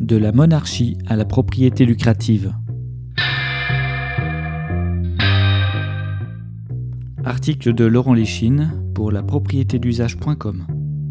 De la monarchie à la propriété lucrative. Article de Laurent Léchine pour la propriétédusage.com.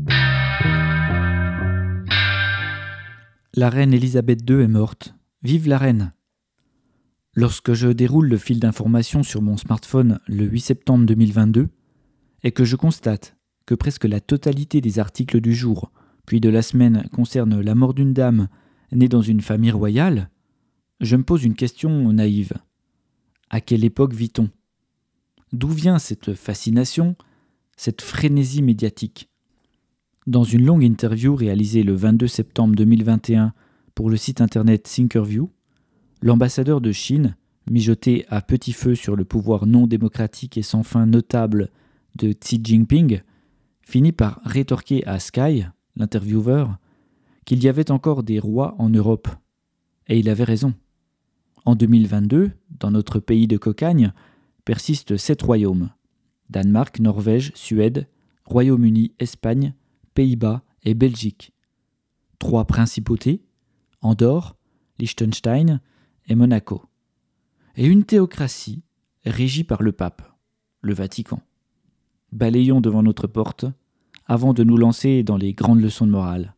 La reine Elisabeth II est morte. Vive la reine! Lorsque je déroule le fil d'information sur mon smartphone le 8 septembre 2022 et que je constate que presque la totalité des articles du jour puis de la semaine concerne la mort d'une dame née dans une famille royale, je me pose une question naïve. À quelle époque vit-on ? D'où vient cette fascination, cette frénésie médiatique ? Dans une longue interview réalisée le 22 septembre 2021 pour le site internet Thinkerview, l'ambassadeur de Chine, mijoté à petit feu sur le pouvoir non démocratique et sans fin notable de Xi Jinping, finit par rétorquer à Sky, l'intervieweur, qu'il y avait encore des rois en Europe. Et il avait raison. En 2022, dans notre pays de cocagne, persistent 7 royaumes. Danemark, Norvège, Suède, Royaume-Uni, Espagne, Pays-Bas et Belgique. 3 principautés, Andorre, Liechtenstein et Monaco. Et une théocratie régie par le pape, le Vatican. Balayons devant notre porte avant de nous lancer dans les grandes leçons de morale.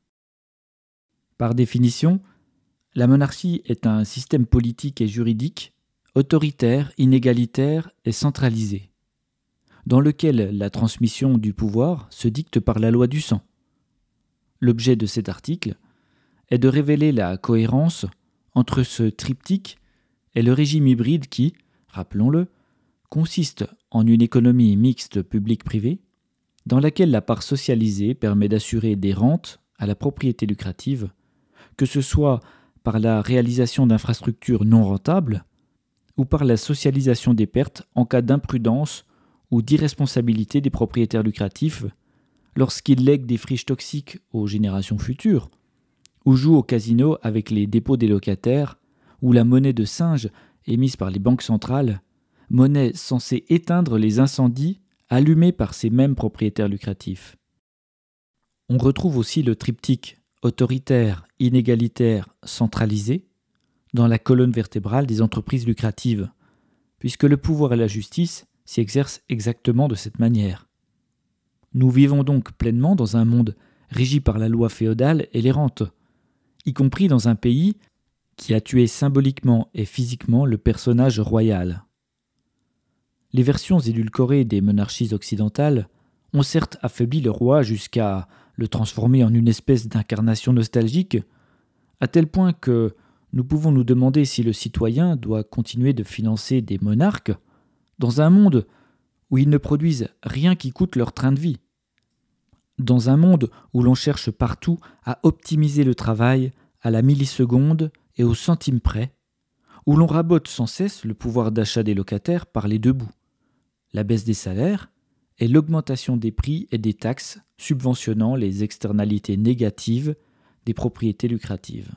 Par définition, la monarchie est un système politique et juridique autoritaire, inégalitaire et centralisé, dans lequel la transmission du pouvoir se dicte par la loi du sang. L'objet de cet article est de révéler la cohérence entre ce triptyque et le régime hybride qui, rappelons-le, consiste en une économie mixte publique-privée, dans laquelle la part socialisée permet d'assurer des rentes à la propriété lucrative, que ce soit par la réalisation d'infrastructures non rentables ou par la socialisation des pertes en cas d'imprudence ou d'irresponsabilité des propriétaires lucratifs lorsqu'ils lèguent des friches toxiques aux générations futures ou jouent au casino avec les dépôts des locataires ou la monnaie de singe émise par les banques centrales, monnaie censée éteindre les incendies allumés par ces mêmes propriétaires lucratifs. On retrouve aussi le triptyque autoritaire, inégalitaire, centralisé dans la colonne vertébrale des entreprises lucratives, puisque le pouvoir et la justice s'y exercent exactement de cette manière. Nous vivons donc pleinement dans un monde régi par la loi féodale et les rentes, y compris dans un pays qui a tué symboliquement et physiquement le personnage royal. Les versions édulcorées des monarchies occidentales ont certes affaibli le roi jusqu'à le transformer en une espèce d'incarnation nostalgique, à tel point que nous pouvons nous demander si le citoyen doit continuer de financer des monarques dans un monde où ils ne produisent rien qui coûte leur train de vie, dans un monde où l'on cherche partout à optimiser le travail à la milliseconde et au centime près, où l'on rabote sans cesse le pouvoir d'achat des locataires par les deux bouts, la baisse des salaires et l'augmentation des prix et des taxes subventionnant les externalités négatives des propriétés lucratives.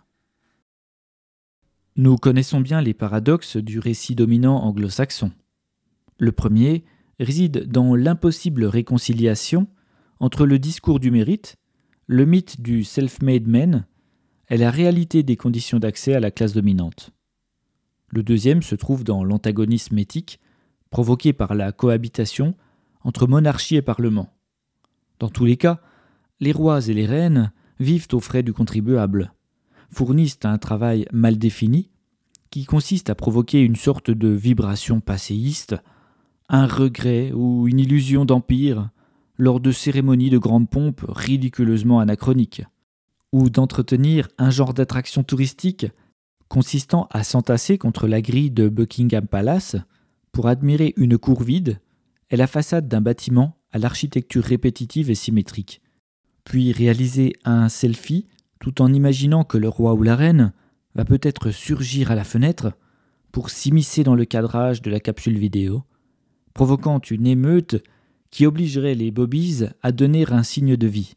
Nous connaissons bien les paradoxes du récit dominant anglo-saxon. Le premier réside dans l'impossible réconciliation entre le discours du mérite, le mythe du self-made man et la réalité des conditions d'accès à la classe dominante. Le deuxième se trouve dans l'antagonisme éthique provoqué par la cohabitation entre monarchie et parlement. Dans tous les cas, les rois et les reines vivent aux frais du contribuable, fournissent un travail mal défini qui consiste à provoquer une sorte de vibration passéiste, un regret ou une illusion d'empire lors de cérémonies de grande pompe ridiculeusement anachroniques, ou d'entretenir un genre d'attraction touristique consistant à s'entasser contre la grille de Buckingham Palace pour admirer une cour vide et la façade d'un bâtiment à l'architecture répétitive et symétrique, puis réaliser un selfie tout en imaginant que le roi ou la reine va peut-être surgir à la fenêtre pour s'immiscer dans le cadrage de la capsule vidéo, provoquant une émeute qui obligerait les bobbies à donner un signe de vie.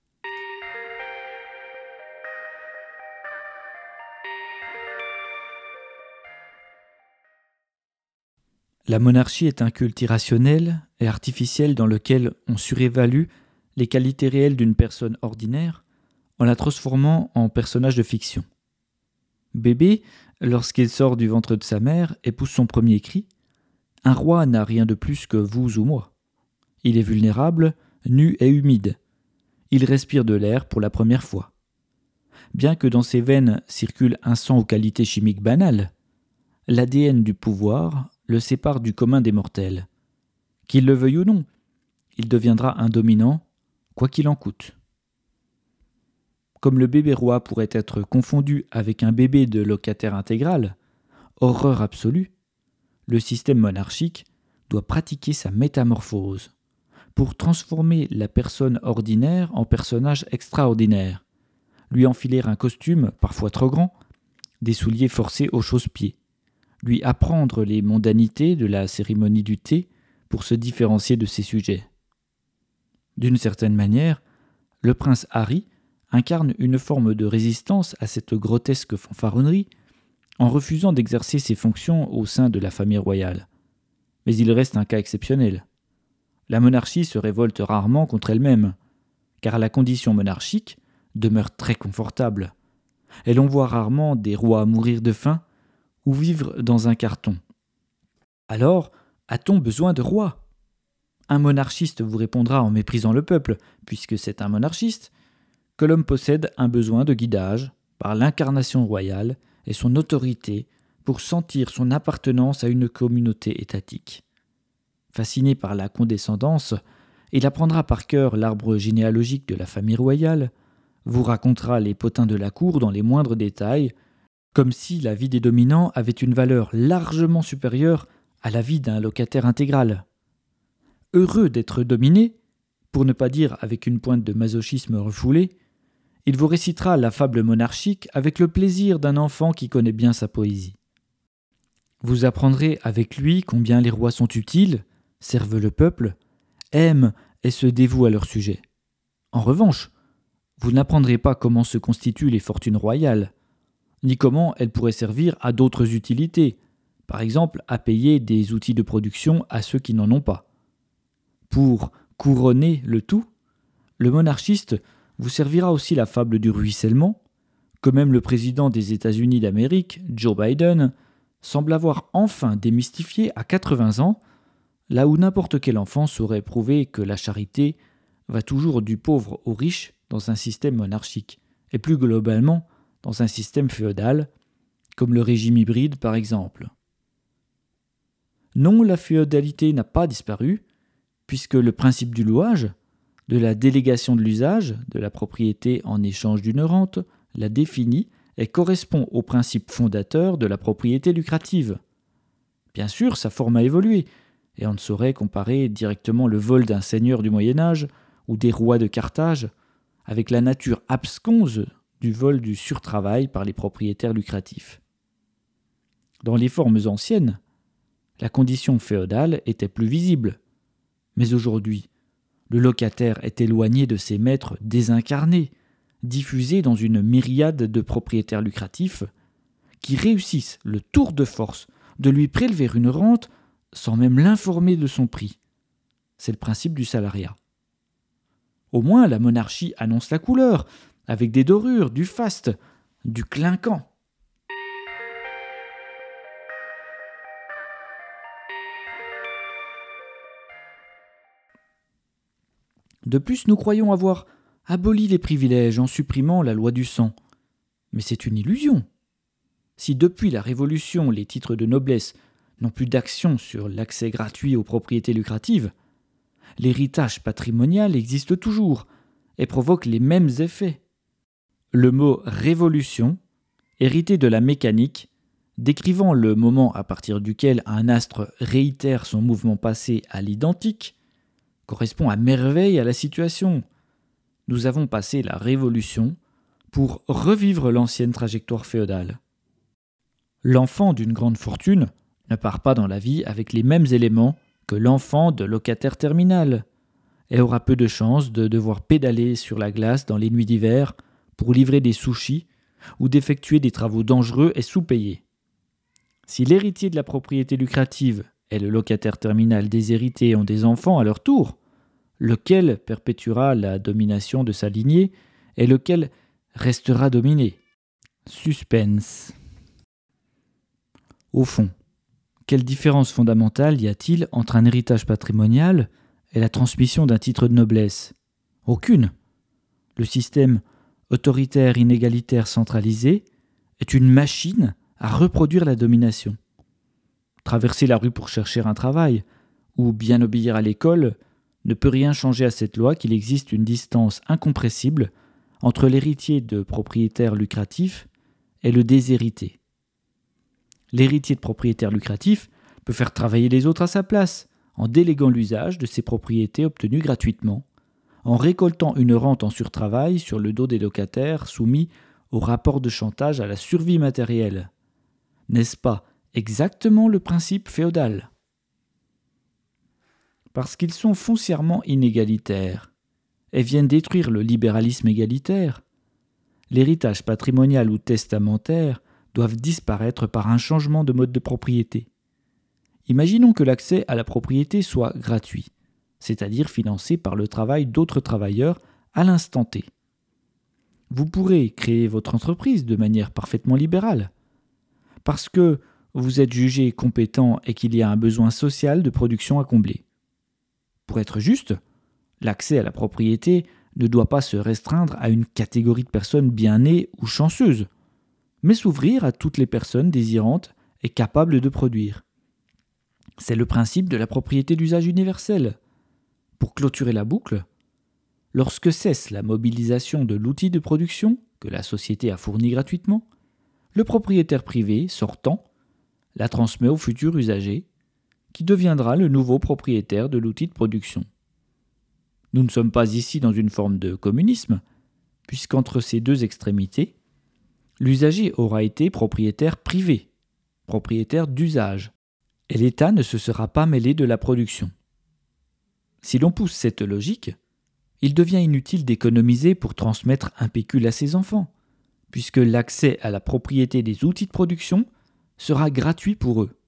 La monarchie est un culte irrationnel et artificiel dans lequel on surévalue les qualités réelles d'une personne ordinaire en la transformant en personnage de fiction. Bébé, lorsqu'il sort du ventre de sa mère et pousse son premier cri, un roi n'a rien de plus que vous ou moi. Il est vulnérable, nu et humide. Il respire de l'air pour la première fois. Bien que dans ses veines circule un sang aux qualités chimiques banales, l'ADN du pouvoir le sépare du commun des mortels. Qu'il le veuille ou non, il deviendra un dominant, quoi qu'il en coûte. Comme le bébé roi pourrait être confondu avec un bébé de locataire intégral, horreur absolue, le système monarchique doit pratiquer sa métamorphose pour transformer la personne ordinaire en personnage extraordinaire, lui enfiler un costume parfois trop grand, des souliers forcés aux chausse-pieds, lui apprendre les mondanités de la cérémonie du thé pour se différencier de ses sujets. D'une certaine manière, le prince Harry incarne une forme de résistance à cette grotesque fanfaronnerie en refusant d'exercer ses fonctions au sein de la famille royale. Mais il reste un cas exceptionnel. La monarchie se révolte rarement contre elle-même, car la condition monarchique demeure très confortable, et l'on voit rarement des rois mourir de faim ou vivre dans un carton. Alors, a-t-on besoin de rois ? Un monarchiste vous répondra en méprisant le peuple, puisque c'est un monarchiste, que l'homme possède un besoin de guidage par l'incarnation royale et son autorité pour sentir son appartenance à une communauté étatique. Fasciné par la condescendance, il apprendra par cœur l'arbre généalogique de la famille royale, vous racontera les potins de la cour dans les moindres détails, comme si la vie des dominants avait une valeur largement supérieure à la vie d'un locataire intégral. Heureux d'être dominé, pour ne pas dire avec une pointe de masochisme refoulé, il vous récitera la fable monarchique avec le plaisir d'un enfant qui connaît bien sa poésie. Vous apprendrez avec lui combien les rois sont utiles, servent le peuple, aiment et se dévouent à leur sujet. En revanche, vous n'apprendrez pas comment se constituent les fortunes royales, ni comment elles pourraient servir à d'autres utilités, par exemple à payer des outils de production à ceux qui n'en ont pas. Pour couronner le tout, le monarchiste vous servira aussi la fable du ruissellement, que même le président des États-Unis d'Amérique, Joe Biden, semble avoir enfin démystifié à 80 ans, là où n'importe quel enfant saurait prouver que la charité va toujours du pauvre au riche dans un système monarchique, et plus globalement dans un système féodal, comme le régime hybride par exemple. Non, la féodalité n'a pas disparu, puisque le principe du louage, de la délégation de l'usage, de la propriété en échange d'une rente, la définit et correspond au principe fondateur de la propriété lucrative. Bien sûr, sa forme a évolué, et on ne saurait comparer directement le vol d'un seigneur du Moyen-Âge ou des rois de Carthage avec la nature absconse du vol du surtravail par les propriétaires lucratifs. Dans les formes anciennes, la condition féodale était plus visible, mais aujourd'hui, le locataire est éloigné de ses maîtres désincarnés, diffusés dans une myriade de propriétaires lucratifs qui réussissent le tour de force de lui prélever une rente sans même l'informer de son prix. C'est le principe du salariat. Au moins, la monarchie annonce la couleur, avec des dorures, du faste, du clinquant. De plus, nous croyons avoir aboli les privilèges en supprimant la loi du sang. Mais c'est une illusion. Si depuis la Révolution, les titres de noblesse n'ont plus d'action sur l'accès gratuit aux propriétés lucratives, l'héritage patrimonial existe toujours et provoque les mêmes effets. Le mot « révolution », hérité de la mécanique, décrivant le moment à partir duquel un astre réitère son mouvement passé à l'identique, correspond à merveille à la situation. Nous avons passé la Révolution pour revivre l'ancienne trajectoire féodale. L'enfant d'une grande fortune ne part pas dans la vie avec les mêmes éléments que l'enfant de locataire terminal et aura peu de chances de devoir pédaler sur la glace dans les nuits d'hiver pour livrer des sushis ou d'effectuer des travaux dangereux et sous-payés. Si l'héritier de la propriété lucrative et le locataire terminal déshérité ont des enfants à leur tour, lequel perpétuera la domination de sa lignée et lequel restera dominé. Suspense. Au fond, quelle différence fondamentale y a-t-il entre un héritage patrimonial et la transmission d'un titre de noblesse ? Aucune. Le système autoritaire inégalitaire centralisé est une machine à reproduire la domination. Traverser la rue pour chercher un travail ou bien obéir à l'école ne peut rien changer à cette loi qu'il existe une distance incompressible entre l'héritier de propriétaire lucratif et le déshérité. L'héritier de propriétaire lucratif peut faire travailler les autres à sa place en déléguant l'usage de ses propriétés obtenues gratuitement, en récoltant une rente en surtravail sur le dos des locataires soumis au rapport de chantage à la survie matérielle. N'est-ce pas exactement le principe féodal ? Parce qu'ils sont foncièrement inégalitaires et viennent détruire le libéralisme égalitaire, l'héritage patrimonial ou testamentaire doivent disparaître par un changement de mode de propriété. Imaginons que l'accès à la propriété soit gratuit, c'est-à-dire financé par le travail d'autres travailleurs à l'instant T. Vous pourrez créer votre entreprise de manière parfaitement libérale, parce que vous êtes jugé compétent et qu'il y a un besoin social de production à combler. Pour être juste, l'accès à la propriété ne doit pas se restreindre à une catégorie de personnes bien nées ou chanceuses, mais s'ouvrir à toutes les personnes désirantes et capables de produire. C'est le principe de la propriété d'usage universel. Pour clôturer la boucle, lorsque cesse la mobilisation de l'outil de production que la société a fourni gratuitement, le propriétaire privé sortant la transmet au futur usager, qui deviendra le nouveau propriétaire de l'outil de production. Nous ne sommes pas ici dans une forme de communisme, puisqu'entre ces deux extrémités, l'usager aura été propriétaire privé, propriétaire d'usage, et l'État ne se sera pas mêlé de la production. Si l'on pousse cette logique, il devient inutile d'économiser pour transmettre un pécule à ses enfants, puisque l'accès à la propriété des outils de production sera gratuit pour eux.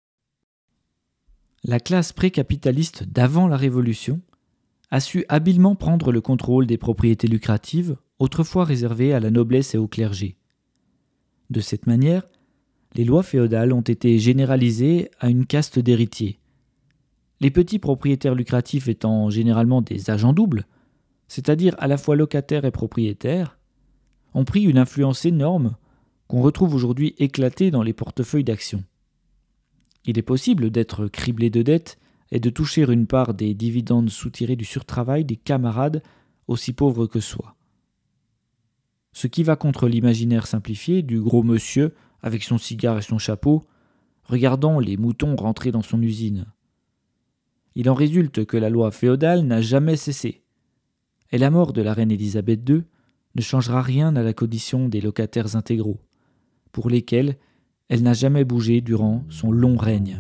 La classe précapitaliste d'avant la Révolution a su habilement prendre le contrôle des propriétés lucratives, autrefois réservées à la noblesse et au clergé. De cette manière, les lois féodales ont été généralisées à une caste d'héritiers. Les petits propriétaires lucratifs étant généralement des agents doubles, c'est-à-dire à la fois locataires et propriétaires, ont pris une influence énorme qu'on retrouve aujourd'hui éclatée dans les portefeuilles d'actions. Il est possible d'être criblé de dettes et de toucher une part des dividendes soutirés du surtravail des camarades aussi pauvres que soi. Ce qui va contre l'imaginaire simplifié du gros monsieur avec son cigare et son chapeau, regardant les moutons rentrer dans son usine. Il en résulte que la loi féodale n'a jamais cessé, et la mort de la reine Élisabeth II ne changera rien à la condition des locataires intégraux, pour lesquels elle n'a jamais bougé durant son long règne.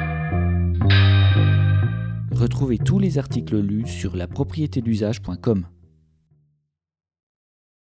Retrouvez tous les articles lus sur lapropriétédusage.com.